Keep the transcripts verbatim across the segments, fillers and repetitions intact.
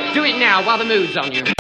Do it now while the mood's on you.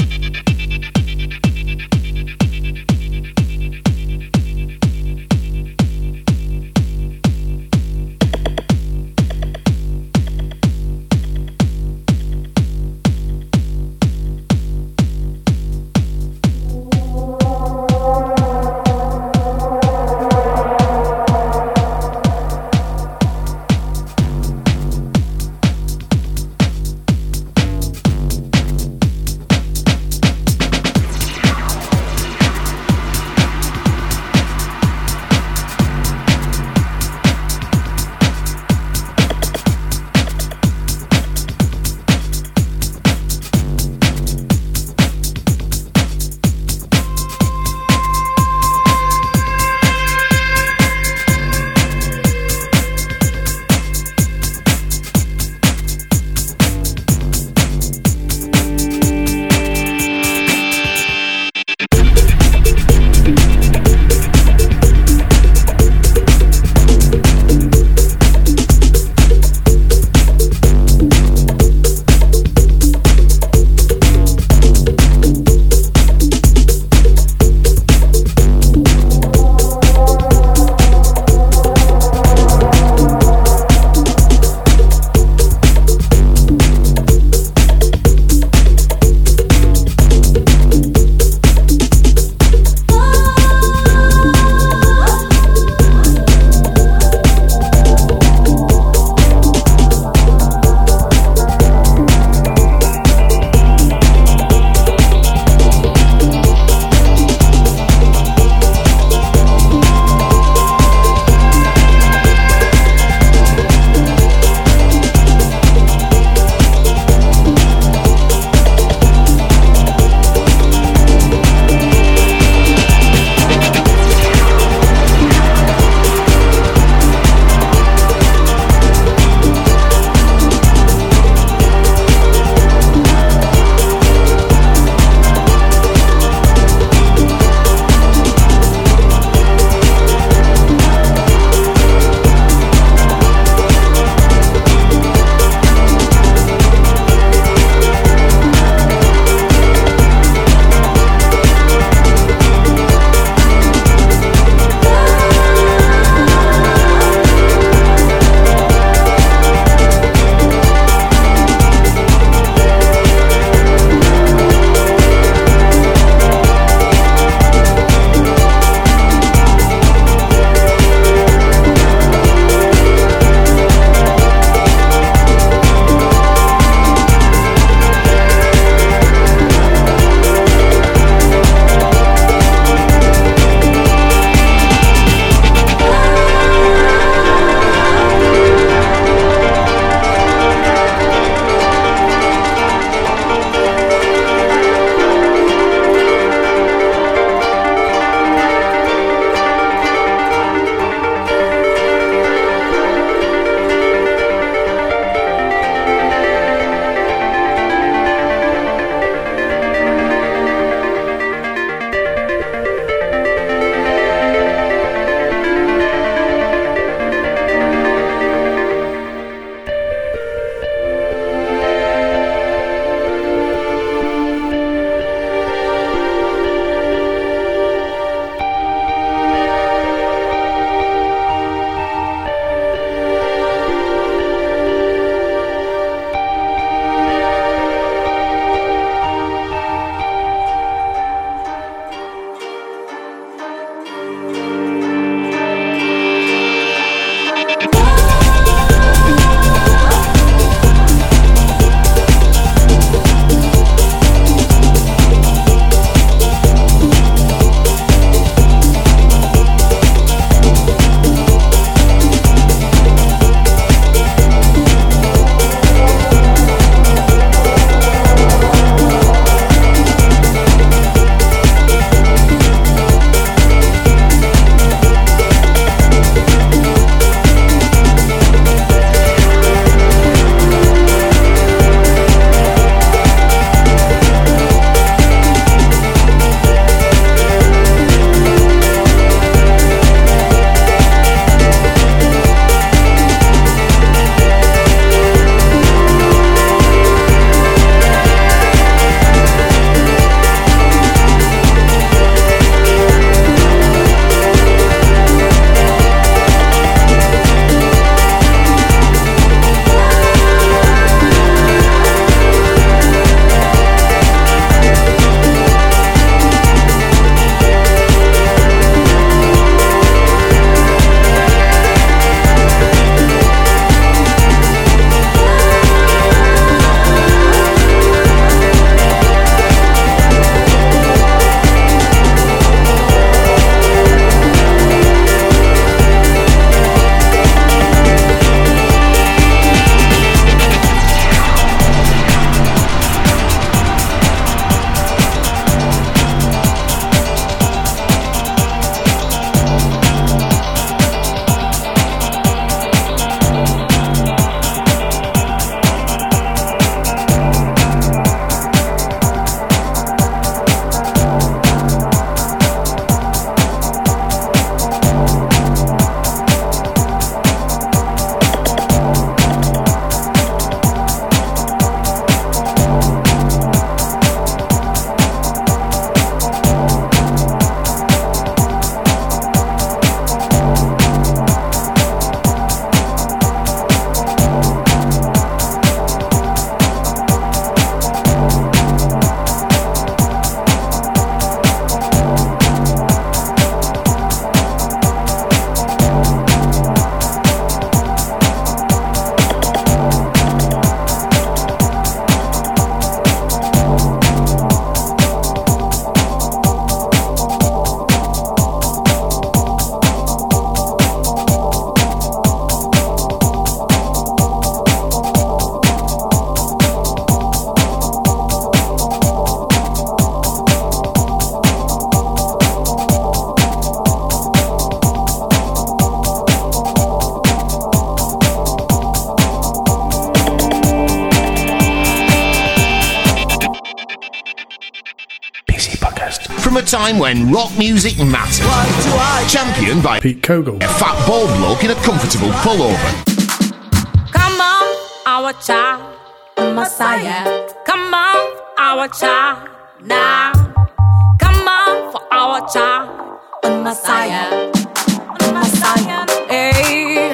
from a time when rock music mattered. Championed by Pete Kogel, a fat bald bloke in a comfortable pullover. Come on, our child, Messiah. Come on, our child, now. Come on for our child, Messiah, Messiah, hey.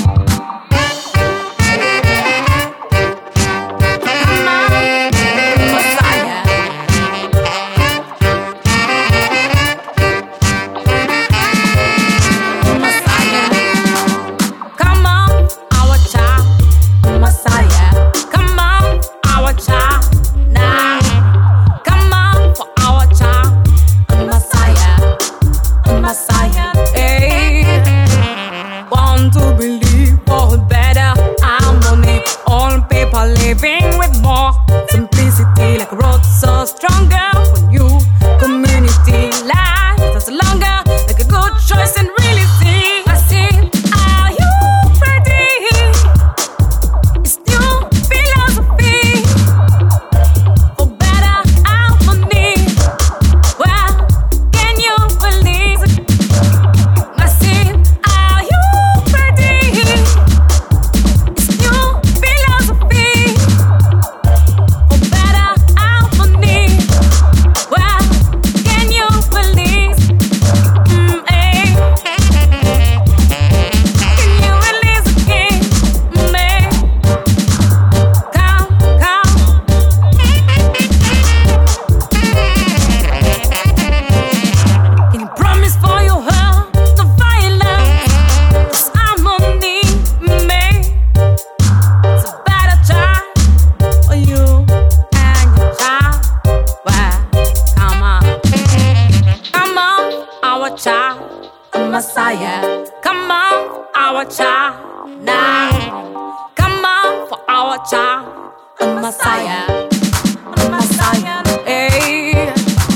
Living with more simplicity, like a road so stronger for you. Community life that's longer, like a good choice and really see. I see, are you ready? It's new philosophy for better harmony. Well, can you believe it? I see, are you ready? It's new philosophy. Messiah, come on, our child, now. Come on for our child, Messiah, Messiah, hey.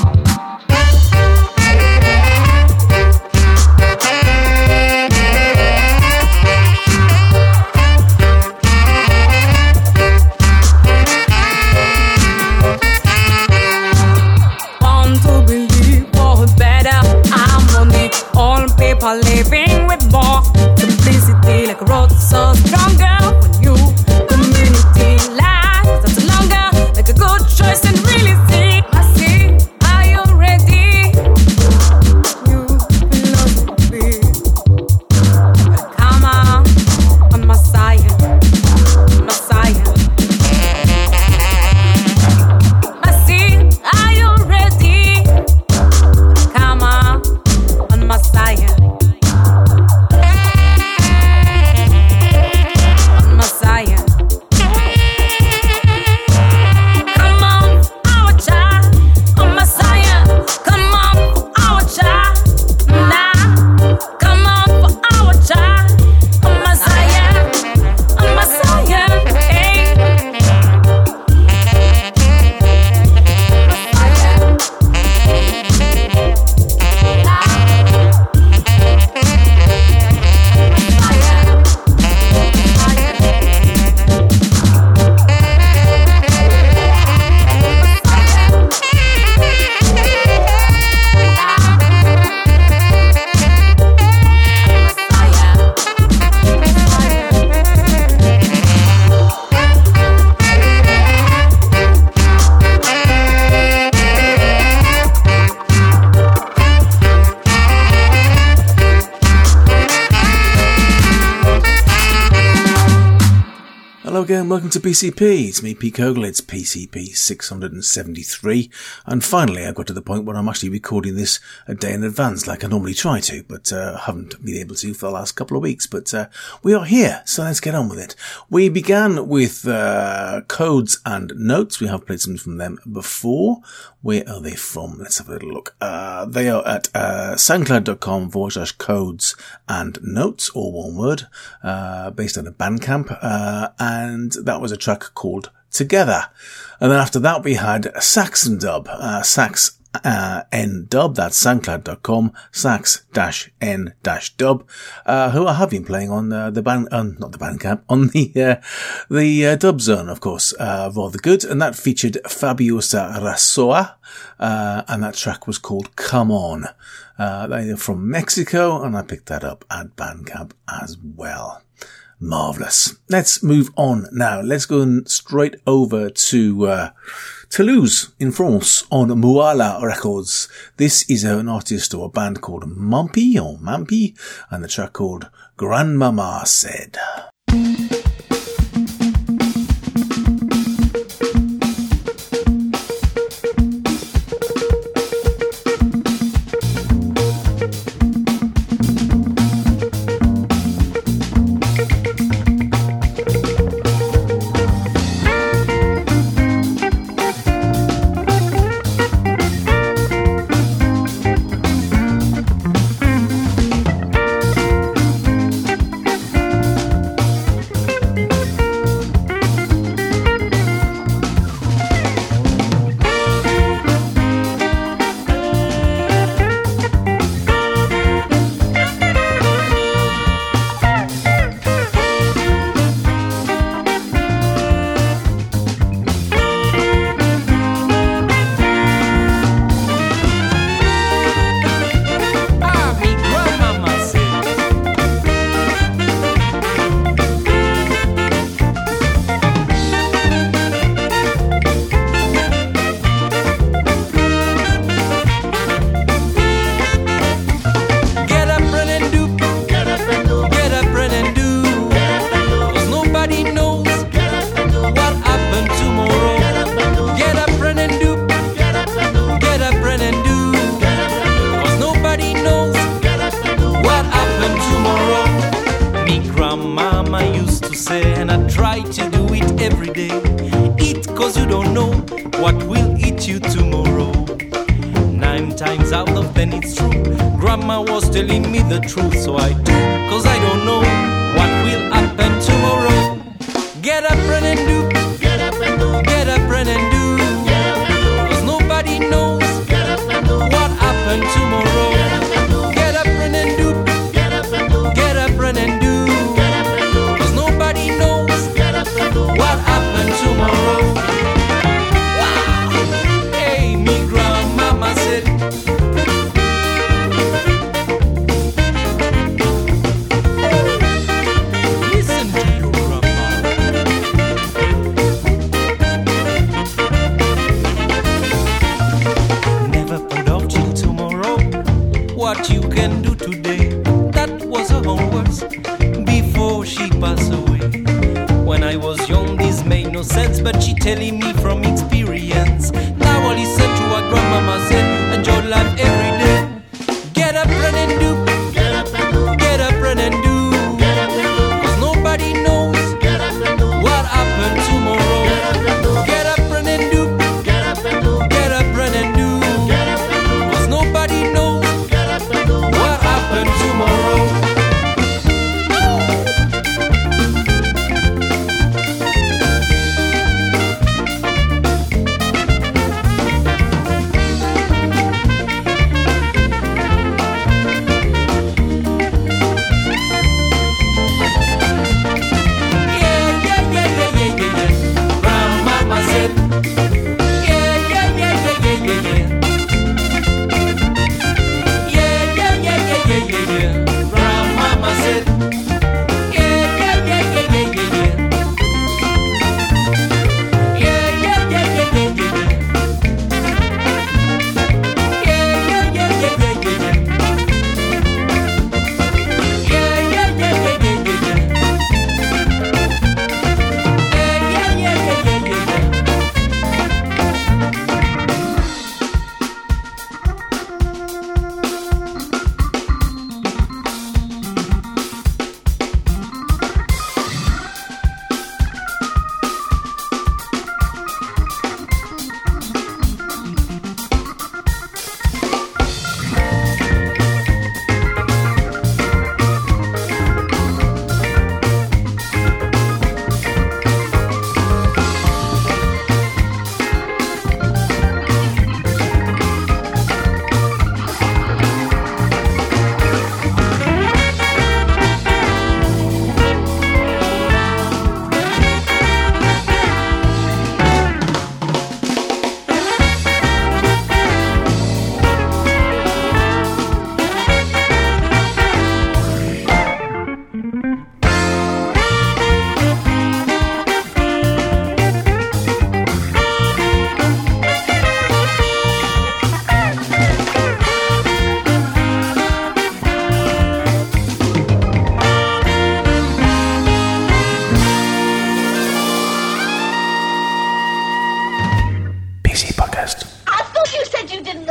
Want to believe for better harmony. All people living with more simplicity, like a road so stronger for you. Community life that's longer, like a good choice and really see. I see, are you ready? New philosophy. Come on, on Messiah, Messiah. I see, are you ready? Come on, on Messiah. Messiah. Come on, our child, oh Messiah. Come on for our child, now. Come on for our child, oh Messiah, oh Messiah, hey. Hello again, welcome to P C P. It's me, Pete Kogel. It's P C P six hundred seventy-three. And finally, I've got to the point where I'm actually recording this a day in advance, like I normally try to, but uh, haven't been able to for the last couple of weeks. But uh, we are here, so let's get on with it. We began with uh, Codes and Notes. We have played some from them before. Where are they from? Let's have a little look. Uh, they are at uh, soundcloud.com forward slash codes and notes, all one word, uh, based on a Bandcamp. Uh, and that was a track called Together. And then after that we had Saxon Dub, uh, Sax uh, N-Dub, that's soundcloud.com, sax-n-dub, uh, who I have been playing on uh, the band, uh, not the Bandcamp, on the uh, the uh, Dub Zone, of course, uh, rather good, and that featured Fabiosa Rasoa, uh, and that track was called Come On. Uh, they're from Mexico, and I picked that up at Bandcamp as well. Marvellous. Let's move on now. Let's go straight over to uh, Toulouse in France on Moala Records. This is an artist or a band called Mampi or Mampi, and the track called Grandmama Said.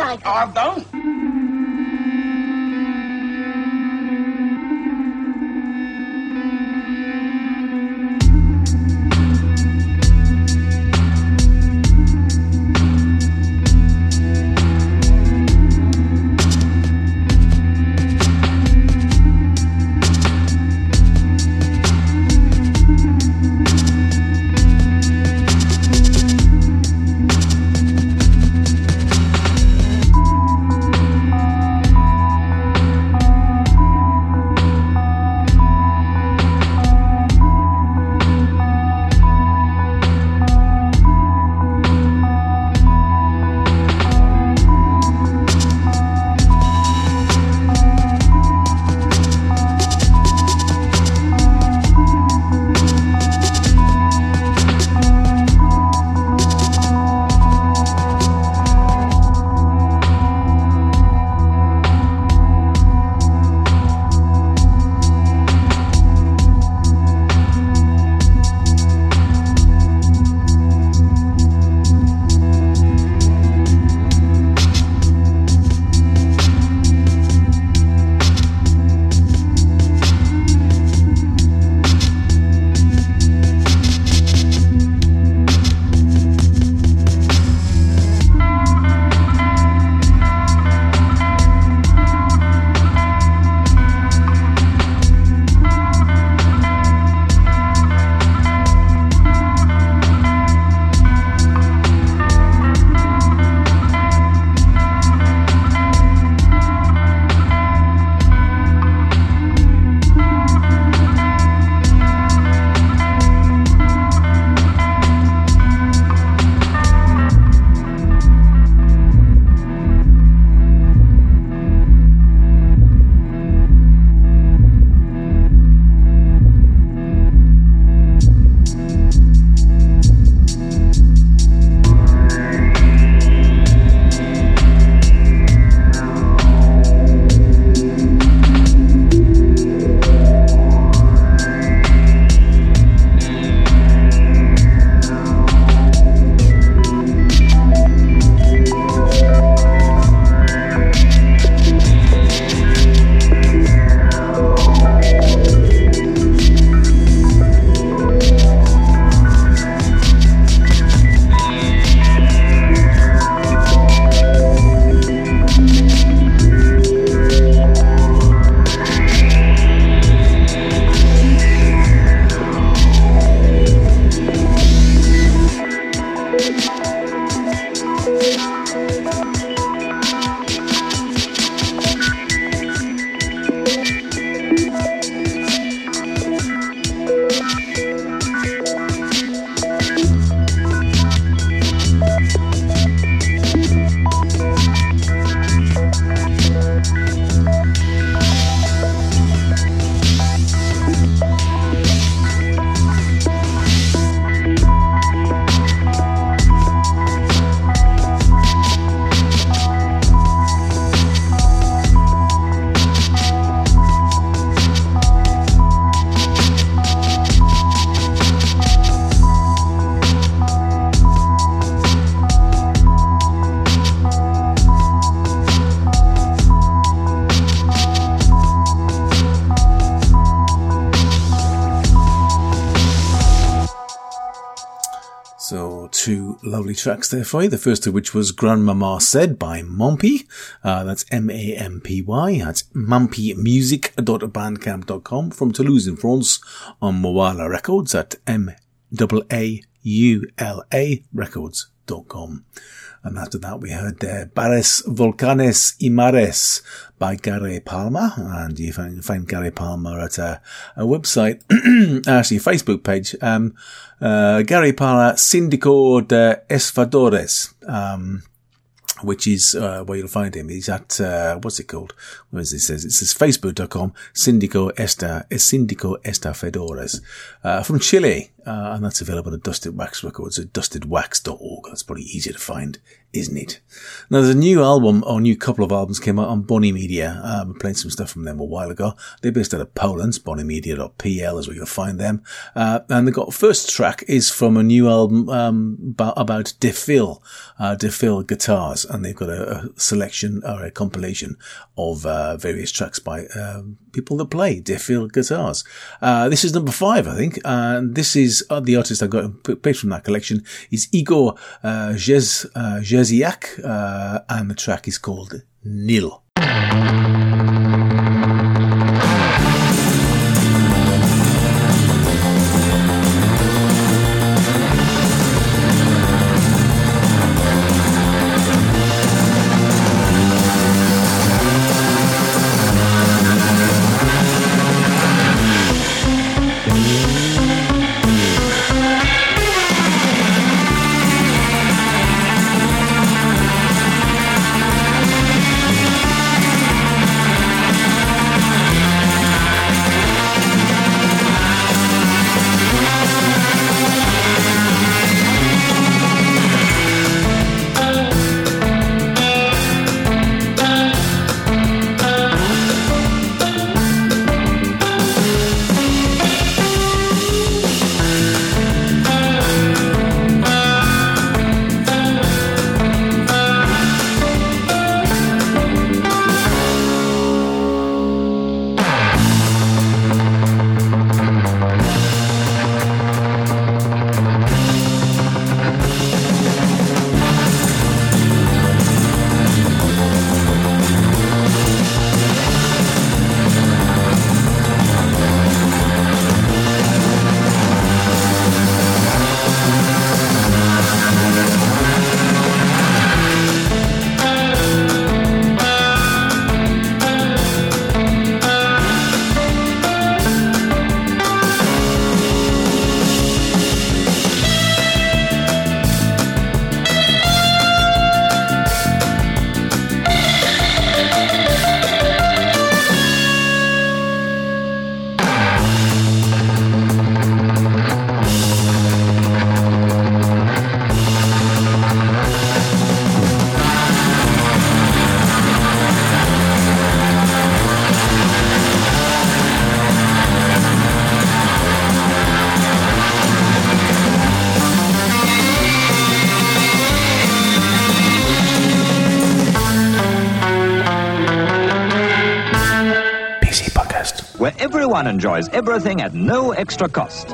like it. I don't. So two lovely tracks there for you. The first of which was Grandmama Said by Mampy. Uh, that's M A M P Y. That's mampy music dot bandcamp dot com from Toulouse in France on Moala Records at M A A U L A records dot com. And after that we heard there Bares, Volcanes y Mares by Gary Palmer. And you can find Gary Palmer at a, a website, actually a Facebook page, um, uh, Gary Palmer Sindico de Estafadores, um, which is, uh, where you'll find him. He's at, uh, what's it called? What does it say? It says facebook dot com, Sindico Esta, Sindico Estafadores, uh, from Chile. uh, and that's available at Dusted Wax Records at dusted wax dot org. That's probably easier to find, isn't it? Now, there's a new album, or a new couple of albums came out on Bonnie Media. Um, I played some stuff from them a while ago. They're based out of Poland. bonnie media dot p l is where you'll find them. Uh, and the first track is from a new album um, about, about De Phil, uh, De Phil guitars, and they've got a, a selection or a compilation of uh, various tracks by um, people that play De Phil guitars. Uh, this is number five, I think, and this is uh, the artist I got picked from that collection is Igor uh, Jez, uh, Jeziak, uh, and the track is called Nil. Where everyone enjoys everything at no extra cost.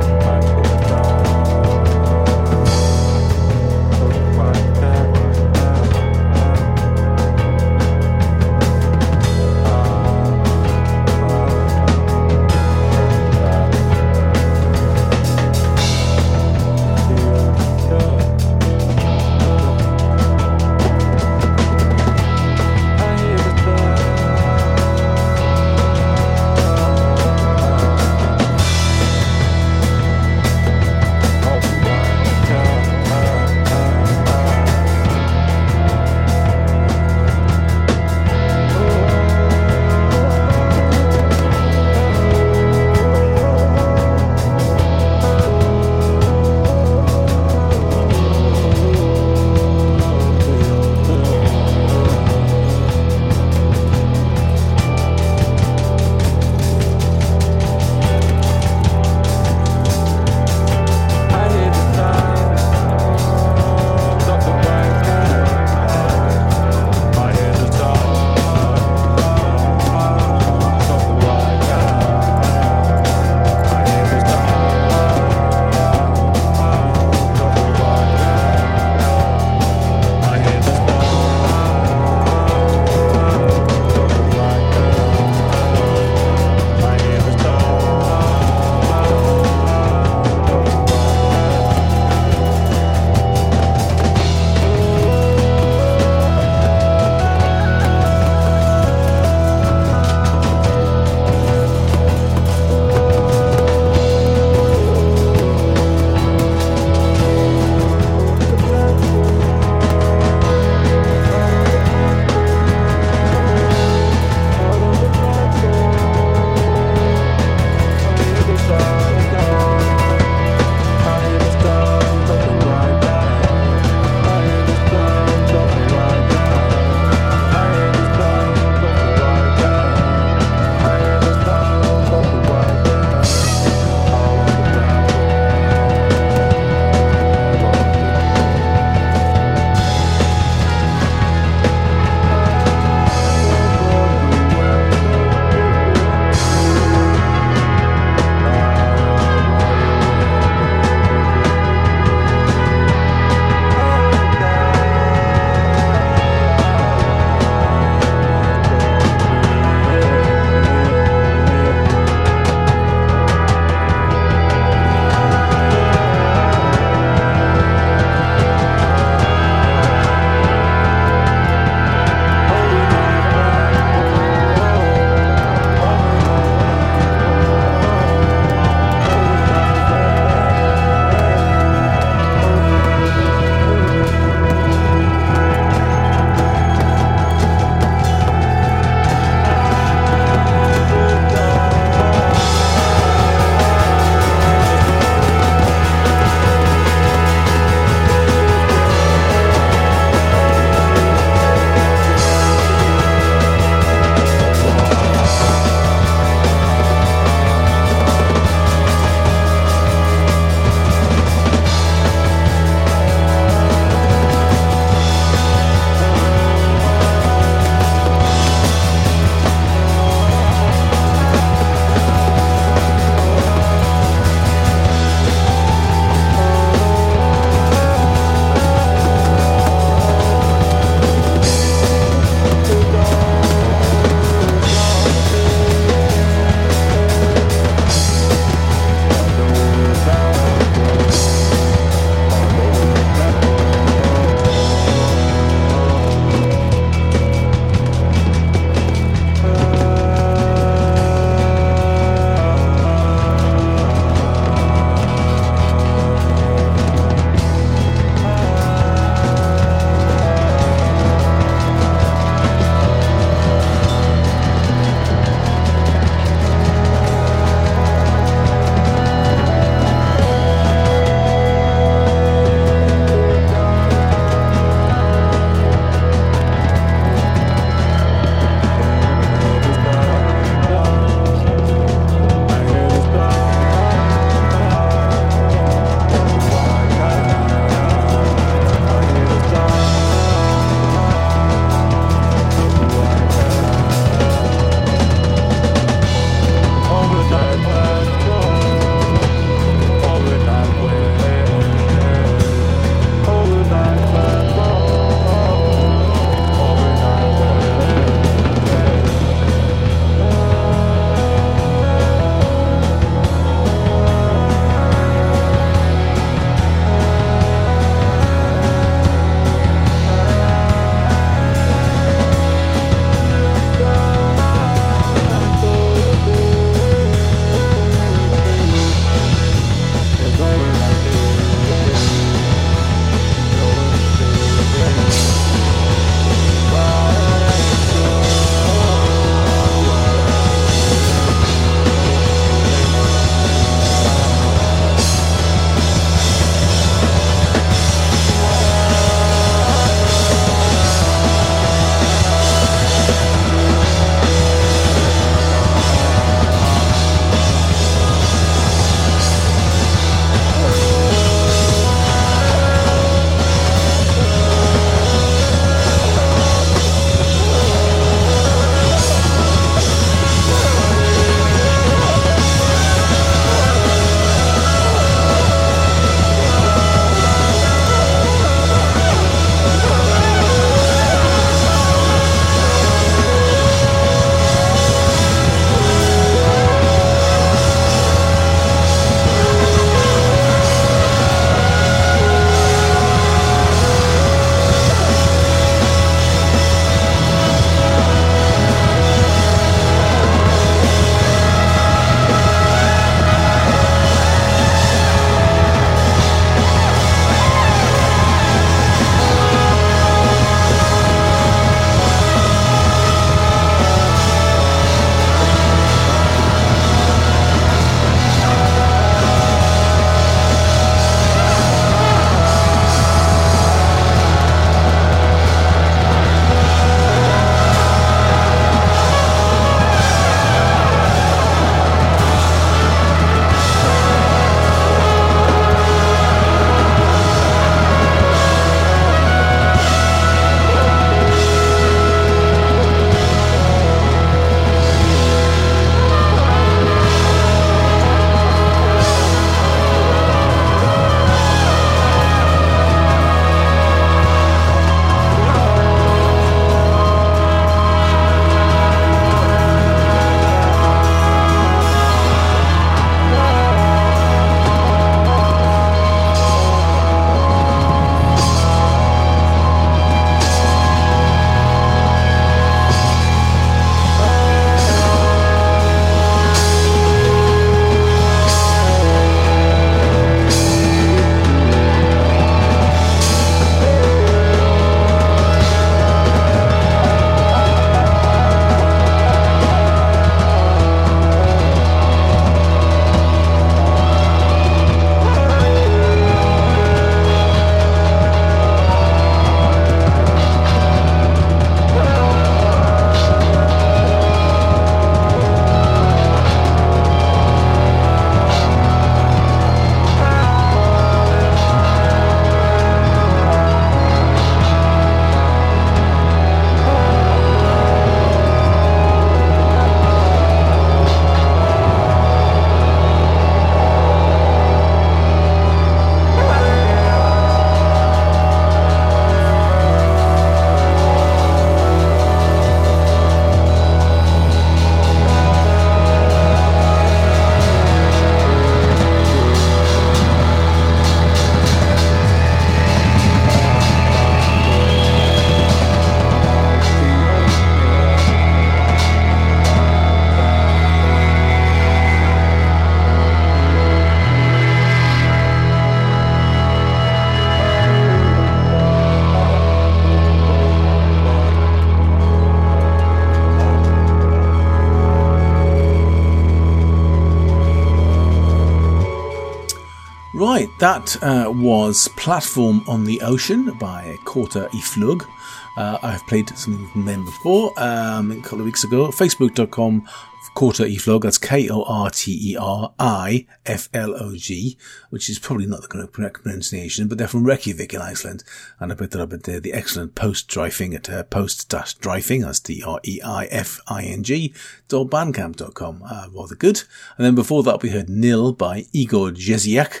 Right, that uh, was Platform on the Ocean by Quarter y Flug. Uh, I've played something from them before, um, a couple of weeks ago. Facebook dot com Quarter y Flug, that's K O R T E R I F L O G, which is probably not the correct pronunciation, but they're from Reykjavik in Iceland, and I put that up at the, the excellent Post-Driving at uh, post-driving, that's D R E I F I N G, dot bandcamp dot com, uh, rather good. And then before that we heard Nil by Igor Jeziak,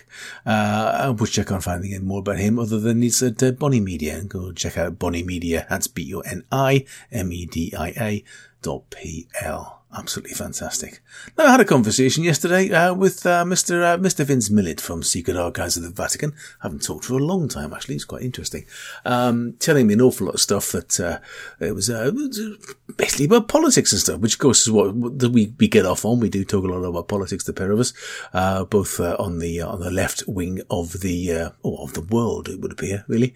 uh, which I can't find anything more about him other than it's at uh, Bonnie Media, and go check out Bonnie Media, that's B O N I M E D I A dot P L. Absolutely fantastic. Now, I had a conversation yesterday uh, with uh, Mister Uh, Mister Vince Millet from Secret Archives of the Vatican. I haven't talked for a long time, actually. It's quite interesting. Um, telling me an awful lot of stuff that uh, it was uh, basically about politics and stuff, which, of course, is what we, we get off on. We do talk a lot about politics, the pair of us, uh, both uh, on the uh, on the left wing of the uh, or of the world, it would appear, really.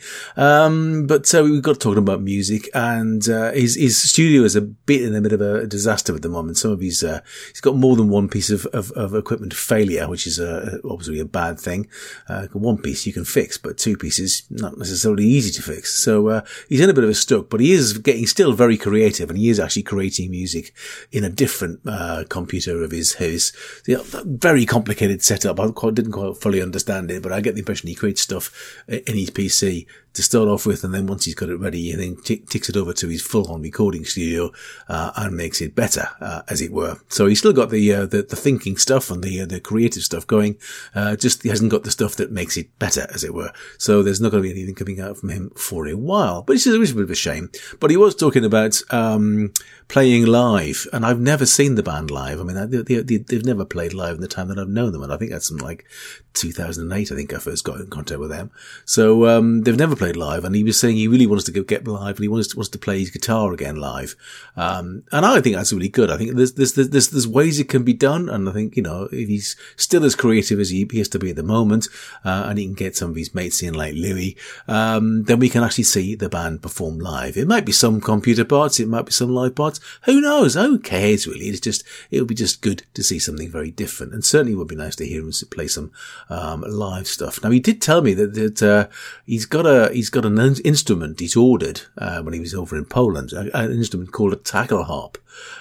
Um, but uh, we got talking about music, and uh, his his studio is a bit in the middle of a disaster at the moment. And some of his, uh, he's got more than one piece of, of, of equipment failure, which is uh, obviously a bad thing. Uh, one piece you can fix, but two pieces not necessarily easy to fix. So uh, he's in a bit of a stuck, but he is getting still very creative, and he is actually creating music in a different uh, computer of his. his you know, very complicated setup. I quite, didn't quite fully understand it, but I get the impression he creates stuff in his P C to start off with, and then once he's got it ready, he then t- ticks it over to his full-on recording studio uh, and makes it better, uh, as it were. So he's still got the uh, the, the thinking stuff and the uh, the creative stuff going, uh, just he hasn't got the stuff that makes it better, as it were. So there's not going to be anything coming out from him for a while, but it's a, it's a bit of a shame. But he was talking about um playing live, and I've never seen the band live. I mean, they, they, they've never played live in the time that I've known them, and I think that's something like two thousand eight, I think I first got in contact with them. So um they've never played live, and he was saying he really wants to get live, and he wants to, wants to play his guitar again live. Um and I think that's really good. I think there's there's there's there's ways it can be done, and I think, you know, if he's still as creative as he appears to be at the moment, uh, and he can get some of his mates in like Louis, um then we can actually see the band perform live. It might be some computer parts, it might be some live parts. Who knows? Who cares, really? It's just, it would be just good to see something very different, and certainly would be nice to hear him play some um live stuff. Now, he did tell me that that uh, he's got a he's got an instrument he's ordered uh, when he was over in Poland, an instrument called a takelharp,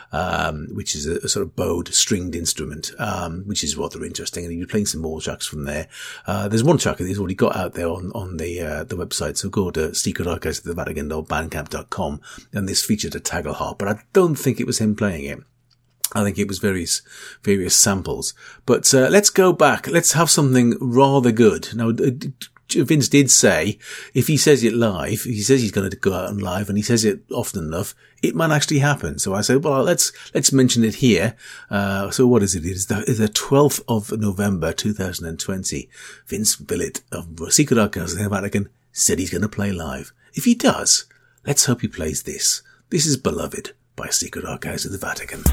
um, which is a, a sort of bowed stringed instrument, um, which is rather interesting. And he'll be playing some more tracks from there. Uh, there's one track that he's already got out there on, on the, uh, the website. So go to Secret Archives of the Vatican dot bandcamp dot com, and this featured a takelharp, but I don't think it was him playing it. I think it was various, various samples. But, uh, let's go back. Let's have something rather good. Now, Vince did say, if he says it live, he says he's going to go out and live, and he says it often enough, it might actually happen. So I said, well, let's, let's mention it here. Uh, so what is it? It's the, it's the twelfth of November, two thousand twenty. Vince Millet of Secret Archives of the Vatican said he's going to play live. If he does, let's hope he plays this. This is Beloved by Secret Archives of the Vatican.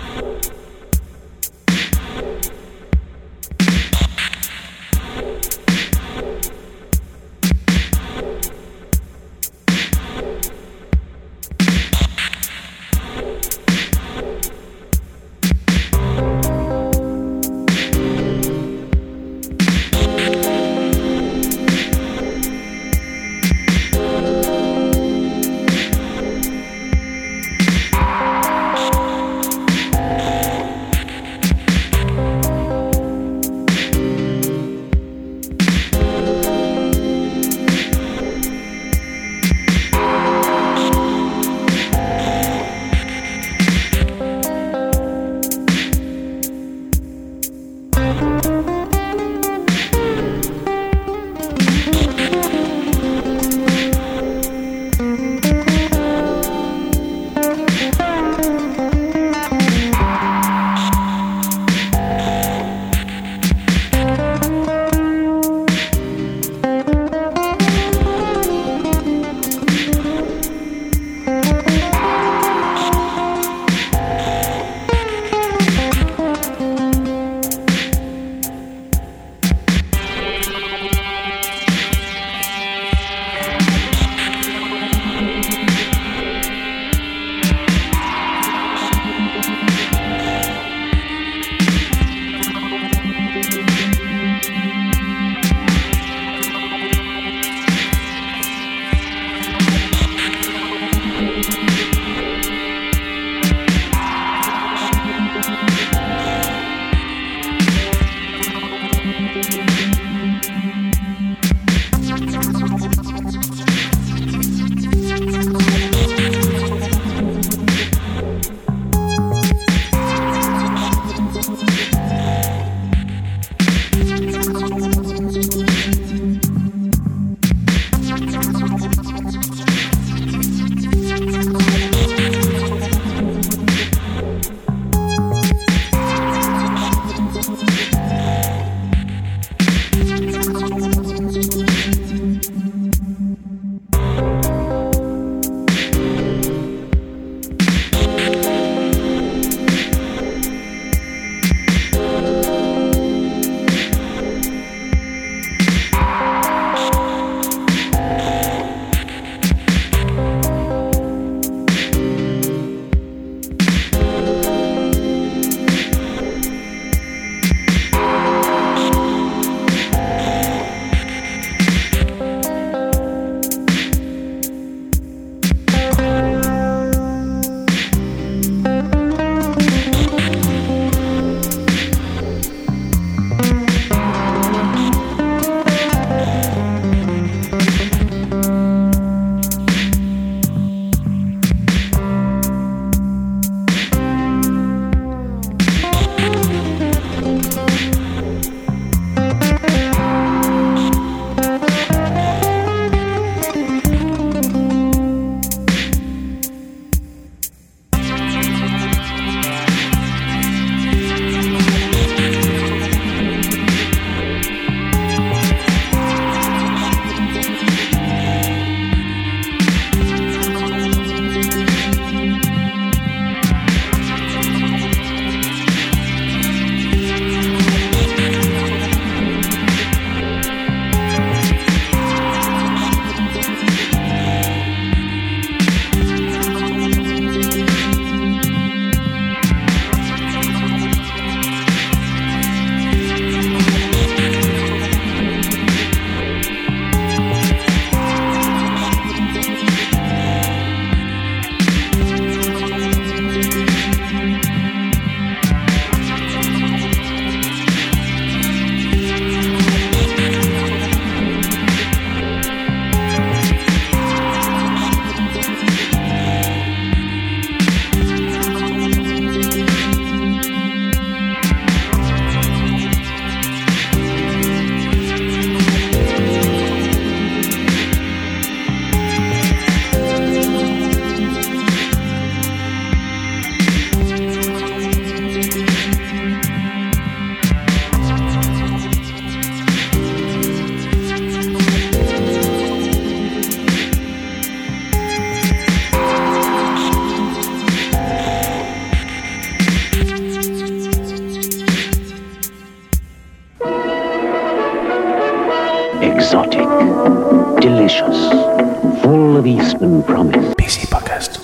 exotic, delicious, full of Eastern promise. P C Podcast.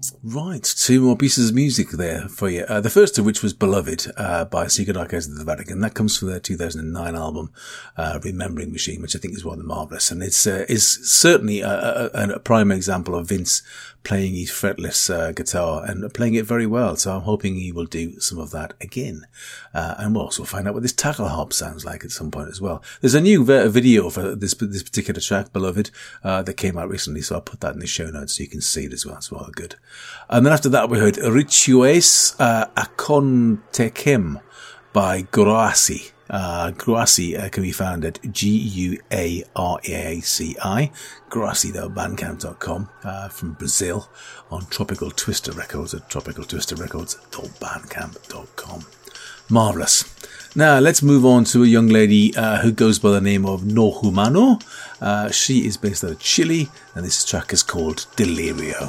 Right, two more pieces of music there for you. Uh, the first of which was Beloved uh, by Secret Archives of the Vatican. That comes from their two thousand nine album, uh, Remembering Machine, which I think is rather marvellous. And it's uh, is certainly a, a, a prime example of Vince playing his fretless uh, guitar and playing it very well. So I'm hoping he will do some of that again. Uh, and we'll also find out what this tackle harp sounds like at some point as well. There's a new v- video for this this particular track, Beloved, uh, that came out recently. So I'll put that in the show notes so you can see it as well. It's rather good. And then after that, we heard Ritues uh, Acontecem by Guaraci. Uh, Guaraci uh, can be found at G U A R A C I, Guaraci, though, bandcamp dot com, uh, from Brazil, on Tropical Twister Records at tropical twister records dot bandcamp dot com. Marvellous. Now, let's move on to a young lady uh, who goes by the name of No Humano. Uh, she is based out of Chile, and this track is called Delirio.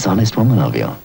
honest woman of you.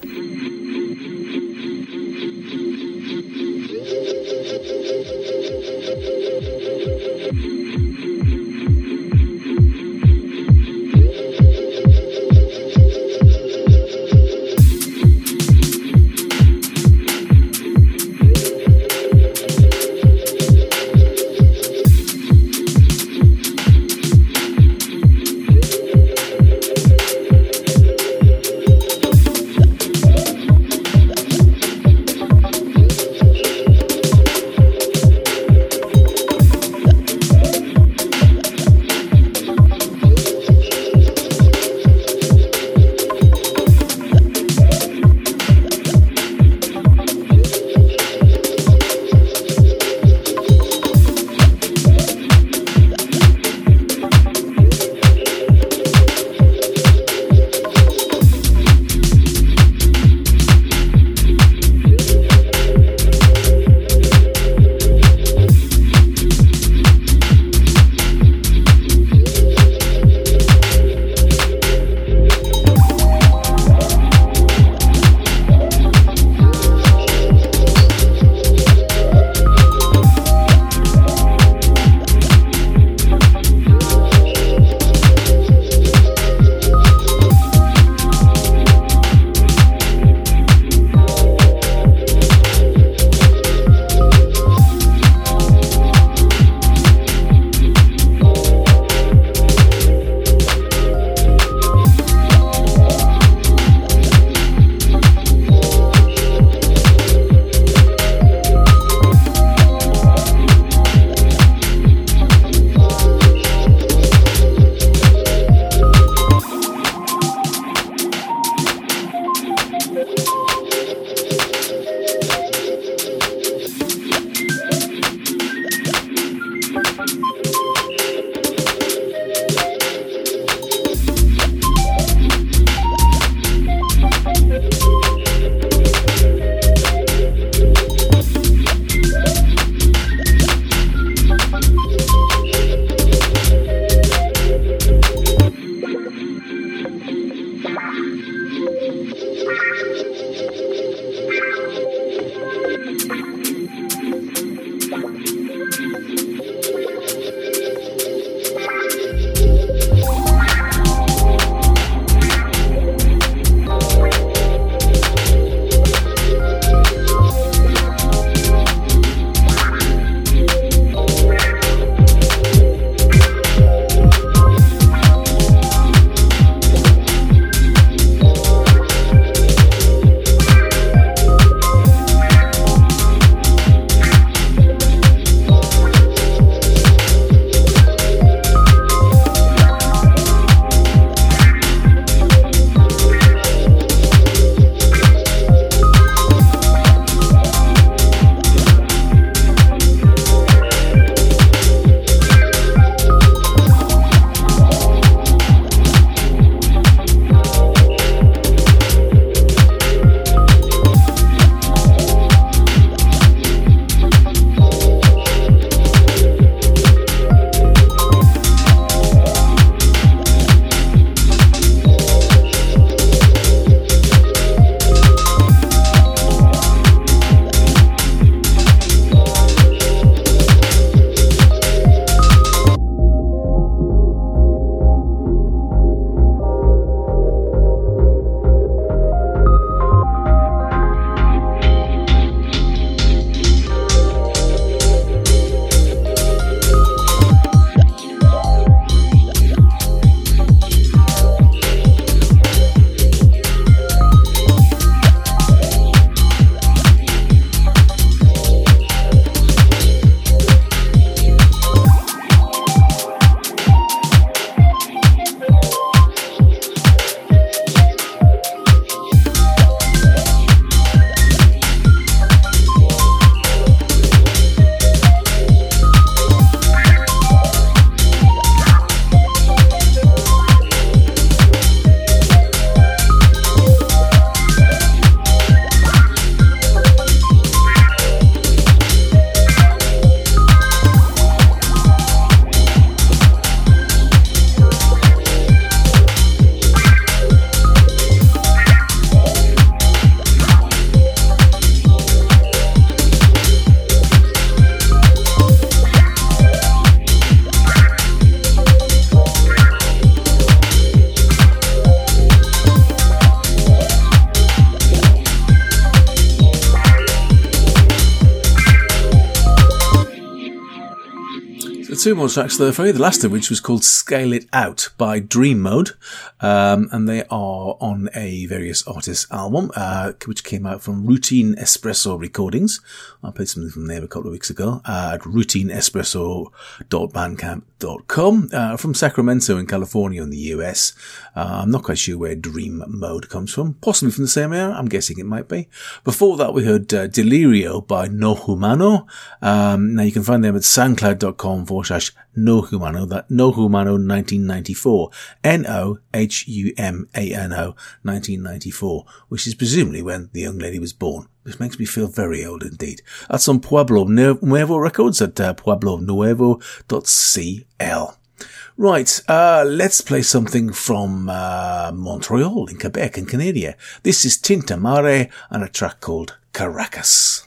two more tracks there for you, the last of which was called Scale It Out by Dream Mode, um, and they are on a Various Artists album, uh, which came out from Routine Espresso Recordings. I played something from there a couple of weeks ago, uh, at routine espresso dot bandcamp dot com, uh, from Sacramento in California in the U S. Uh, I'm not quite sure where Dream Mode comes from, possibly from the same area, I'm guessing it might be. Before that we heard uh, Delirio by No Humano. Um, now you can find them at soundcloud.com forward slash No Humano, that No Humano nineteen ninety-four, N O H U M A N O nineteen ninety-four, which is presumably when the young lady was born. This makes me feel very old indeed. That's on Pueblo Nuevo Records at uh, pueblo nuevo dot c l. Right, uh, let's play something from uh, Montreal in Quebec in Canada. This is Tinta Mare and a track called Caracas.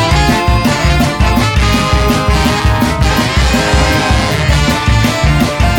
Caracas.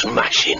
Smashing.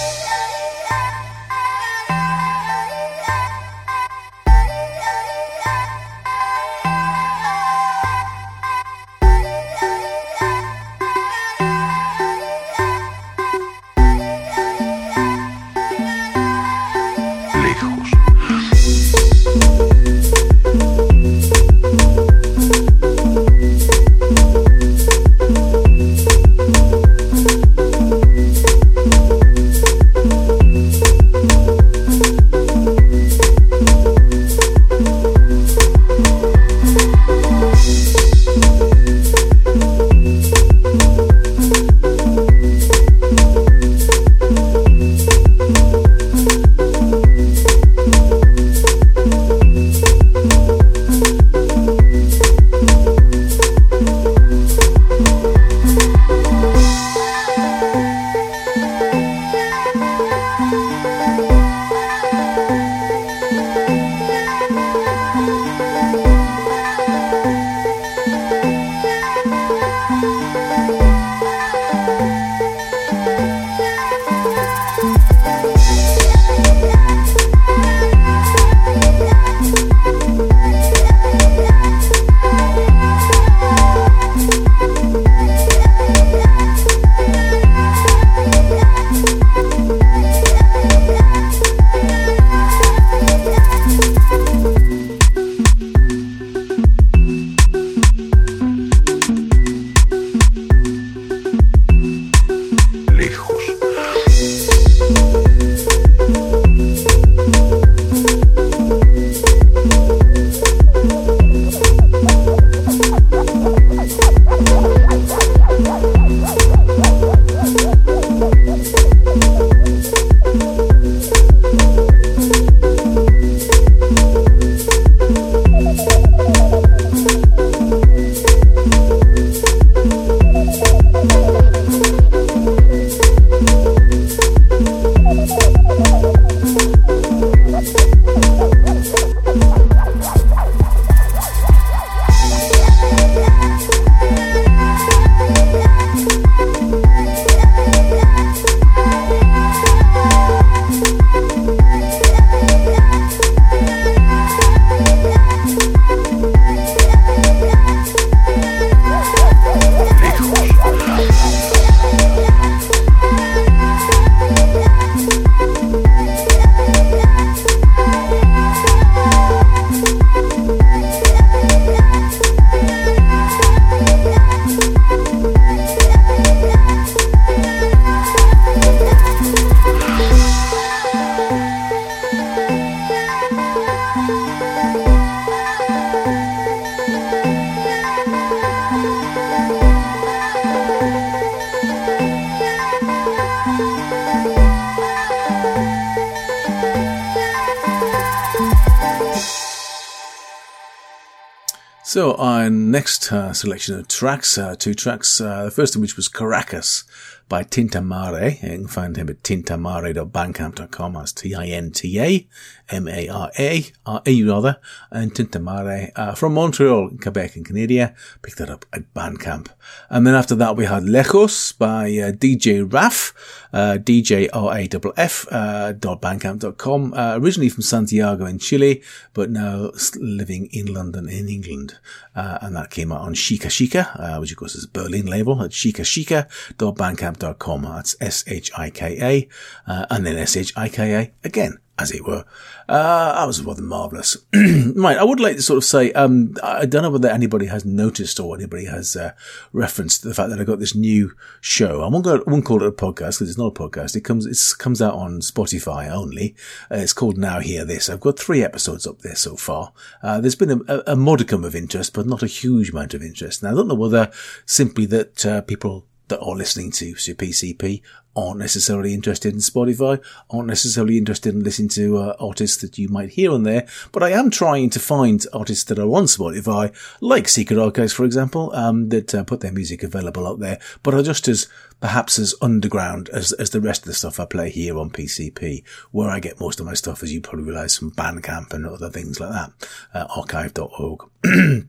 So our next uh, selection of tracks, uh, two tracks, uh, the first of which was Caracas by Tinta Mare. You can find him at tintamare dot bandcamp dot com. That's T I N T A M A R A, R A rather, and Tinta Mare, uh, from Montreal, Quebec and Canada. Picked that up at Bandcamp. And then after that we had Lejos by uh, D J Raff, uh, D J R A F F, uh, dot bandcamp dot com, uh, originally from Santiago in Chile, but now living in London in England. Uh, and that came out on Shika Shika, uh, which of course is a Berlin label, at shika shika dot bandcamp dot com. That's S H I K A, uh, and then S H I K A again, as it were. Uh, that was rather marvellous. Right, I would like to sort of say, um, I don't know whether anybody has noticed or anybody has uh, referenced the fact that I got this new show. I won't, go, I won't call it a podcast because it's not a podcast. It comes it comes out on Spotify only. Uh, it's called Now Hear This. I've got three episodes up there so far. Uh, there's been a, a modicum of interest, but not a huge amount of interest. Now, I don't know whether simply that uh, people that are listening to P C P aren't necessarily interested in Spotify, aren't necessarily interested in listening to uh, artists that you might hear on there, but I am trying to find artists that are on Spotify, like Secret Archives, for example, um, that uh, put their music available up there, but are just as, perhaps as underground as, as the rest of the stuff I play here on P C P, where I get most of my stuff, as you probably realise, from Bandcamp and other things like that, uh, archive dot org.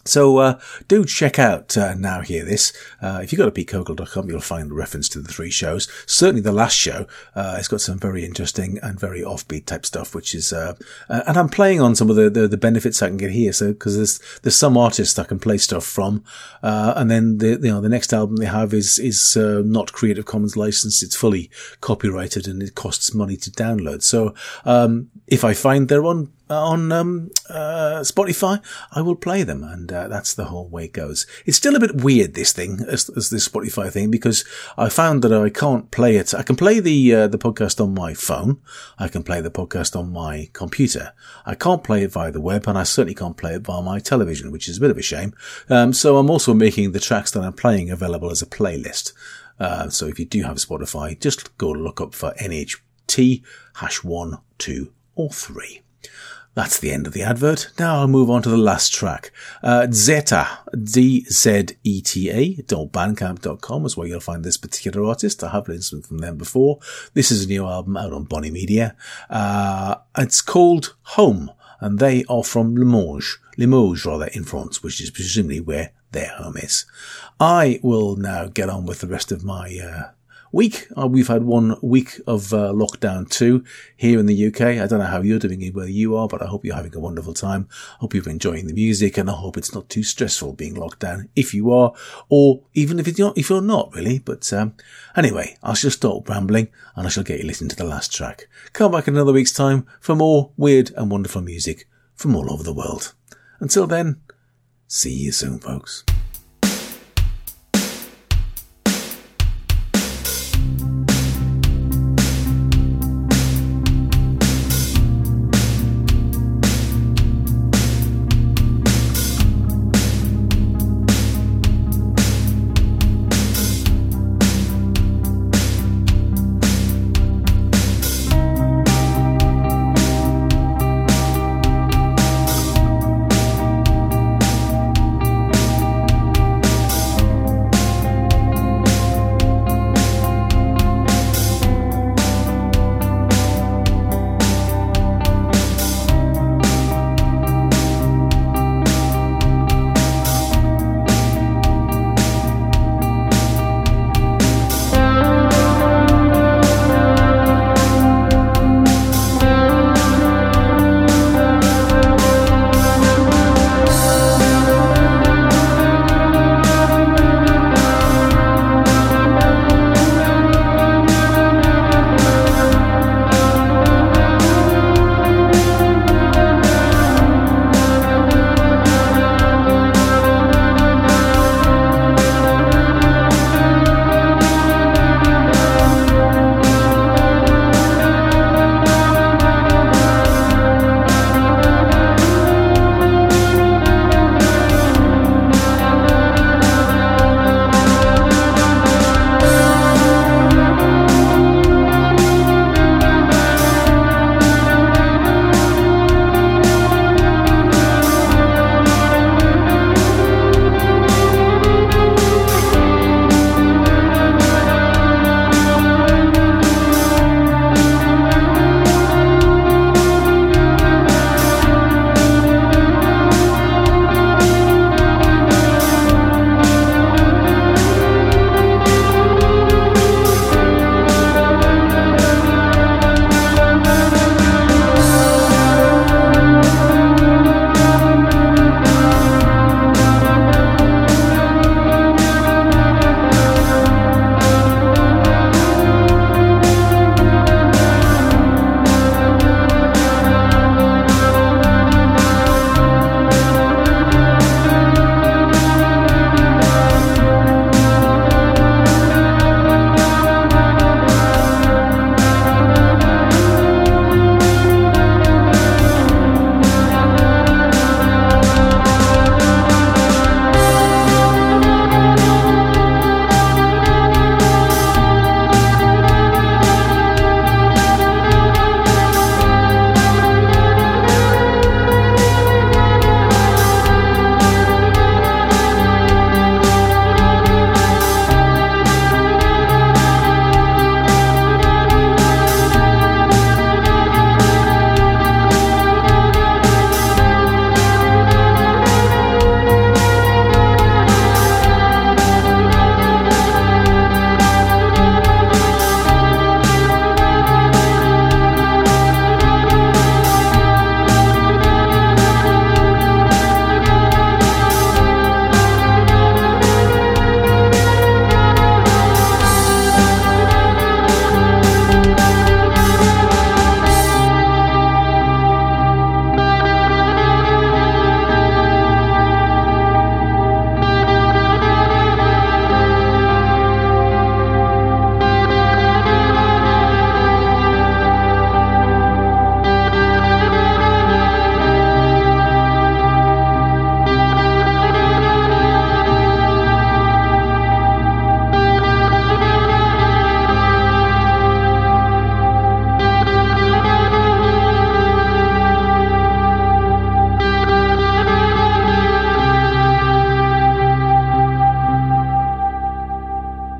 So uh, do check out uh, Now Hear This. Uh, if you go to pete cogle dot com, you'll find a reference to the three shows. Certainly the last show uh, has got some very interesting and very offbeat type stuff, which is, uh, uh, and I'm playing on some of the, the, the benefits I can get here. So because there's there's some artists I can play stuff from, uh, and then the you know the next album they have is is uh, not Creative Commons licensed. It's fully copyrighted and it costs money to download. So um, if I find they're on on um, uh, Spotify, I will play them, and uh, that's the whole way it goes. It's still a bit weird, this thing, as, as this Spotify thing, because I found that I can't play it. I can play the uh, the podcast on my phone. I can play the podcast on my computer. I can't play it via the web, and I certainly can't play it via my television, which is a bit of a shame. Um, so I'm also making the tracks that I'm playing available as a playlist. Uh, so if you do have Spotify, just go look up for N H T hash one, two, or three. That's the end of the advert. Now I'll move on to the last track. Uh, Zeta, D Z E T A, bandcamp dot com is where you'll find this particular artist. I have listened from them before. This is a new album out on Bonnie Media. Uh, it's called Home, and they are from Limoges, Limoges rather, in France, which is presumably where their home is. I will now get on with the rest of my, uh, week. Uh, we've had one week of uh, lockdown too here in the U K. I don't know how you're doing it where you are, but I hope you're having a wonderful time. I hope you're enjoying the music, and I hope it's not too stressful being locked down if you are, or even if it's not, if you're not really. But um, anyway, I shall stop rambling and I shall get you listening to the last track. Come back in another week's time for more weird and wonderful music from all over the world. Until then, see you soon, folks.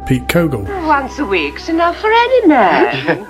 Pete Cogle. Once a week's enough for any man.